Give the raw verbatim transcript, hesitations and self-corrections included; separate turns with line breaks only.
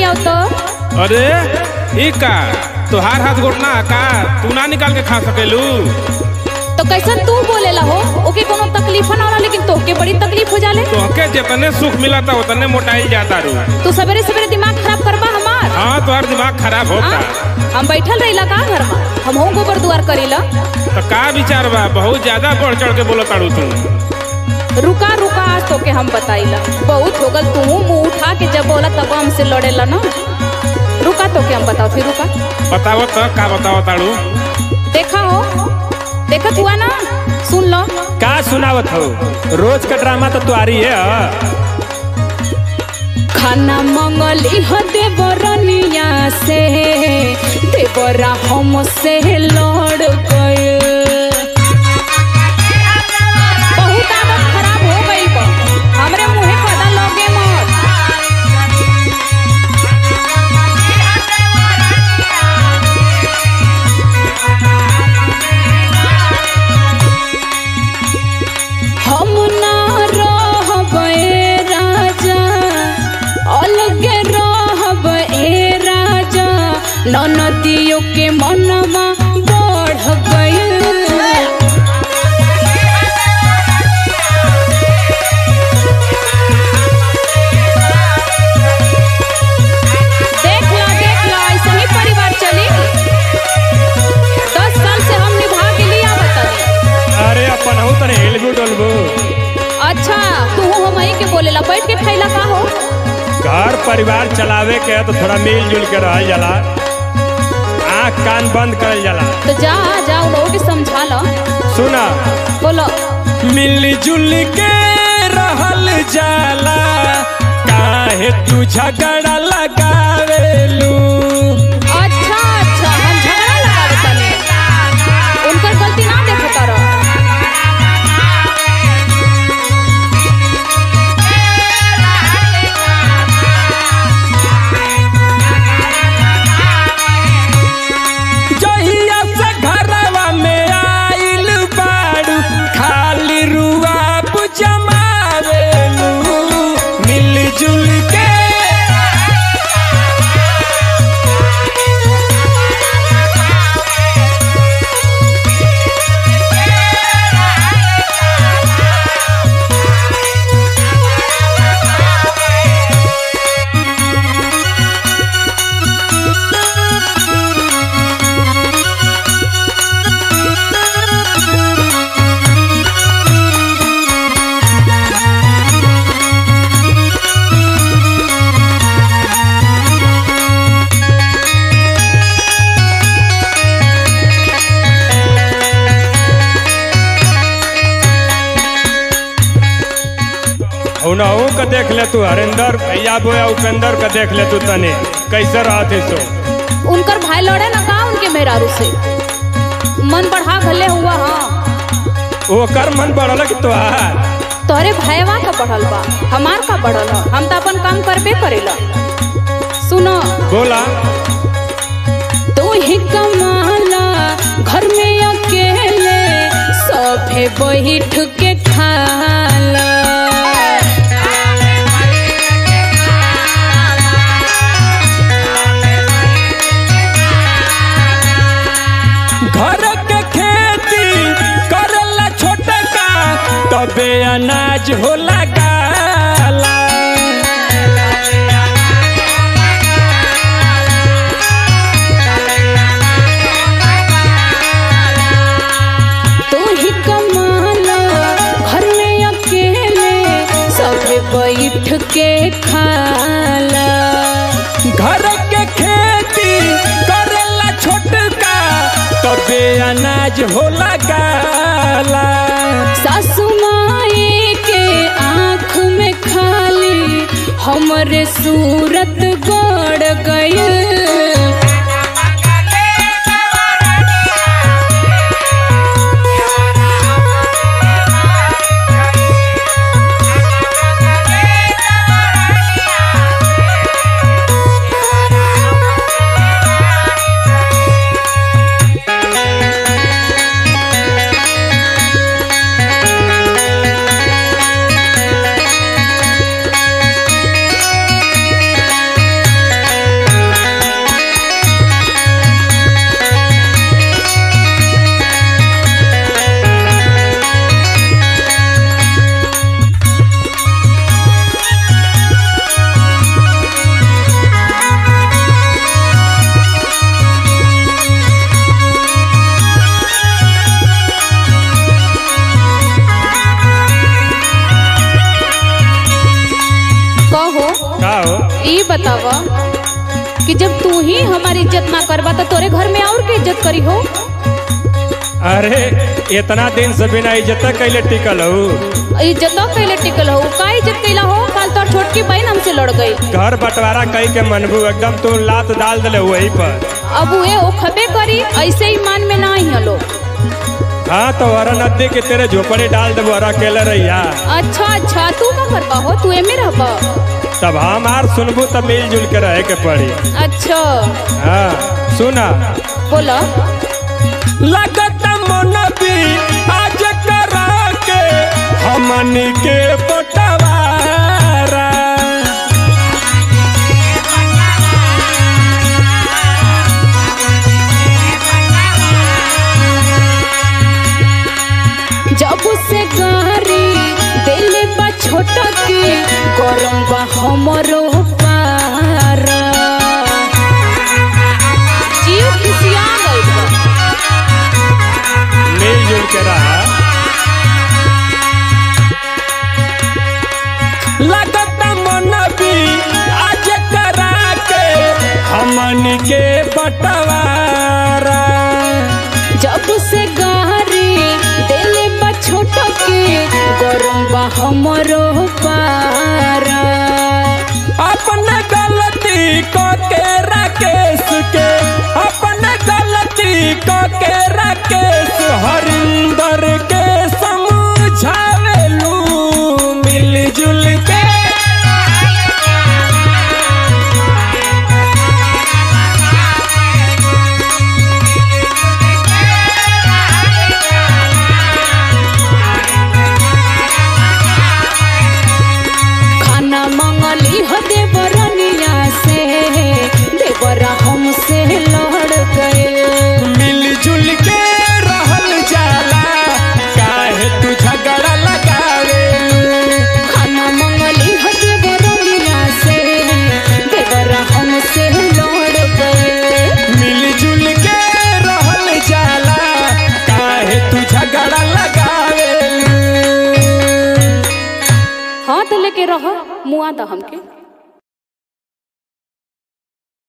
आओ तो।
अरे ई का तुहार हाथ गोटना का तू ना निकाल के खा सकेलू?
तो कैसे तू बोलेला हो? ओके कोनो तकलीफ ना होला, लेकिन तोहके बड़ी तकलीफ हो जाले।
तोहके जितने सुख मिला था उतने मोटाई जाता रू।
तू सवेरे सवेरे दिमाग खराब करबा हमार।
हाँ तुहार दिमाग खराब होता।
हम बैठल रहिला का घर में, हम हो गोबर दुआर करेला।
तो का विचार बा? बहुत ज्यादा बढ़ चढ़ के बोलो तारू तू।
रुका रुका आज तो के हम बताइला, बहुत हो गल। तू मुंह उठा के जब बोला तब हमसे लड़ेला ना। रुका तो के हम बताओ, फिर रुका
बताओ तो का बताओ तारू।
देखा हो, देखत हुआ ना, सुन लो।
का सुनावत हो? रोज का ड्रामा तो तुआरी है।
खाना मंगली हो देवरनिया से, देवरा हमसे लड़ गए। बहुत आदत खराब हो गई बा, हमरे मुँहे पता लगे मत। हम ना रहबे राजा, अलगे रहबे राजा, ननदियों के मनवा बढ़ गई। देख ला देख ला, ऐसे ही परिवार चली। दस साल से हम निभा के लिया बतानी।
अरे अपन हो तने हिलबू डोलबू।
अच्छा तू हम ही के बोलेला, बैठ के खैला का हो?
घर परिवार चलावे के तो थोड़ा मिलजुल के रह जाला, आँख कान बंद करल जाला।
तो जा जा उन लोगों के समझा लो।
सुना,
बोलो।
मिलजुल के रहल जाला, काहे तू झगड़ा लगावेलू?
अच्छा अच्छा, हम झगड़ा लगावे तनी, उनकर गलती ना देखो तारो।
जहिया से घरवा में आइल बाड़ू, खाली रुआब जमावेलू। मिलजुल के उनहु का देख ले तू, हरिंदर भैया बोया उपेंद्र का देख ले तू, तने कैसे रहते सो।
उनकर भाई लड़े ना का उनके मेहरारू से, मन बढ़ा भले हुआ। हाँ
ओकर मन बढ़ल कि तोहार?
तोहरे भाईवा का बढ़ल बा, हमार का बढ़ल ह। हम तो अपन काम करबे करेला। सुनो
बोला।
तू ही कमाला घर में अकेले, सभे बैठ के खाला।
घर के खेती करला छोटका, तबे अनाज होला गाला।
तू ही कमाला घर में अकेले, सभे बैठ के खाला।
घर के खेती करला छोटका, तबे अनाज होला गाला।
सासु माई के आँख में खाली हमरे सूरत गड़ गई। बतावा कि जब तू ही हमारी इज्जत ना करबा तो तोरे घर में और के इज्जत करी हो?
अरे इतना दिन से बिना इज्जत कैले टिकल हो?
इज्जत कैले टिकल हो? का इज्जत कैला हो? कल तो छोटकी बहन हमसे लड़ गई।
घर बंटवारा कई के मनबू एकदम तू लात डाल दिले वही पर।
अब वे ओ खबे करी, ऐसे ही मान में ना ही लोग।
हाँ तो हरा नदी के तेरे झोपड़े डाल दे हरा अकेले रहिया।
अच्छा अच्छा, तू का करबा हो? तू एमे रहबा?
तब हमार सुनबू तब मिलजुल के रहे के पड़ी।
अच्छा
हाँ सुना,
बोला।
लगत मन भी आज करा के हमनी के बंटवारा।
जब से गारी दिल बा छोटा के गरम बा हमरो पारा। जीव खुशिया गई बा।
मिलजुल के रहा। लगत मन भी आज करा के हमनी के बंटवारा।
जब से गारी दिल बा छोटा के गरम बा हमरो पारा।
अपने गलती को के राकेश के, अपने गलती को के राकेश हरिंदर के समझावेलू मिलजुल के।
खाना मंगली हो देवरनिया से, देवरा हमसे लड़ गए।
मिलजुल के रहल जाला, काहे तू झगड़ा लगावे।
खाना मंगली हो देवरनिया से, देवरा हमसे लड़ गए।
मिलजुल के रहल जाला, काहे तू झगड़ा लगावे।
हाथ लेके रहो, मुआ दा हमके।